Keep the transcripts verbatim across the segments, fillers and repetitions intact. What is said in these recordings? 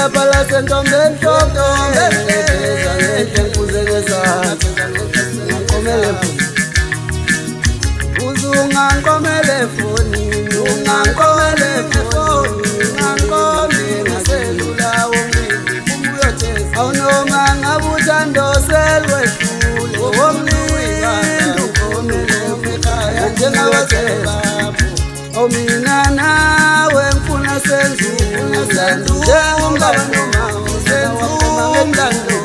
Awusala pala sentombeni tombeni Ngeke nkuze ngesandla Ngankomele foni Uzungankomele foni Ungankomele foni Ungankomele ngeselula womlindi Umuyoteza Awunoma ngabuthando selwedlule Womlindi unkomele umekaya Njengawatheza Omina nawe mfuna senzula Njengomlando mama Senzumlando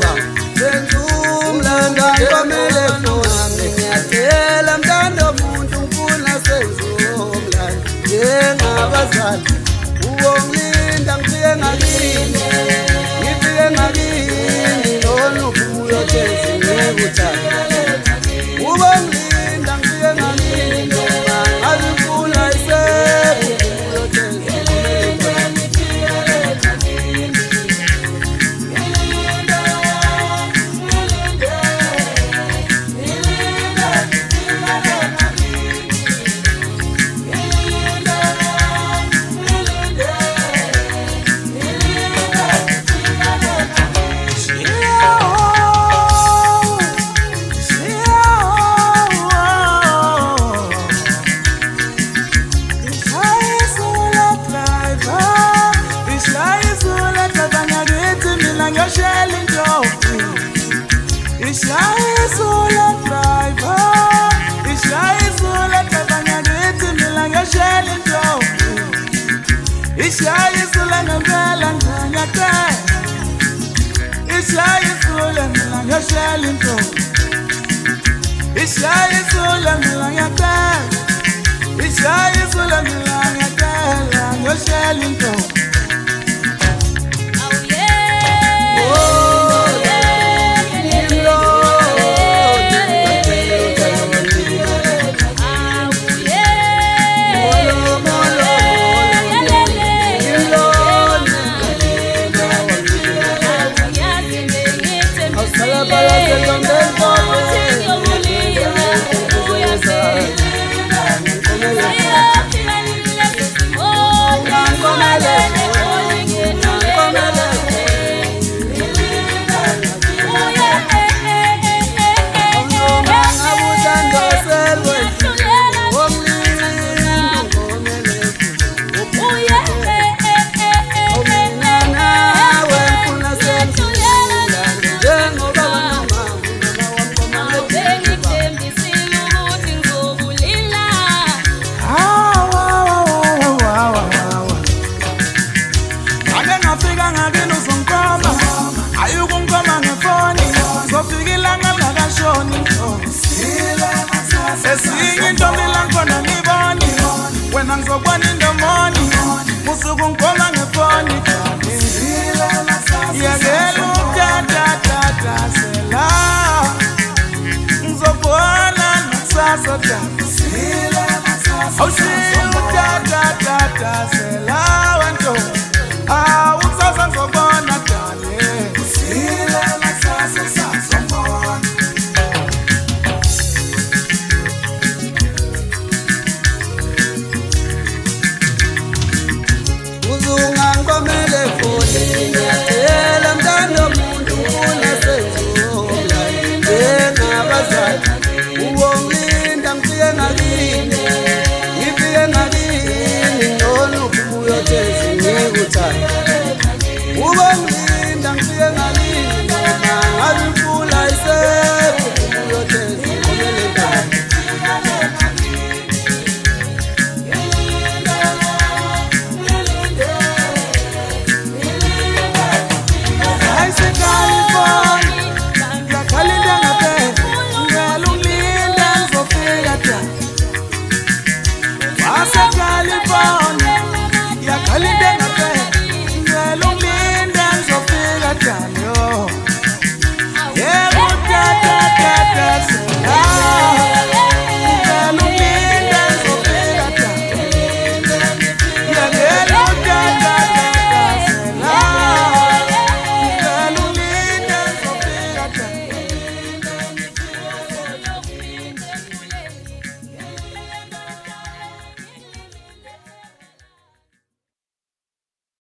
Senzumlando Nkomele foni Ngiyathela mntando muntu mfuna senzumlando Njengabazali Uwomlinda ngifike ngakini Ngifike ngakini Nona ukuyoteza ngikuthanda Uwomlinda ngifike ngakini Azifuna isebu Oh, she, da da da da,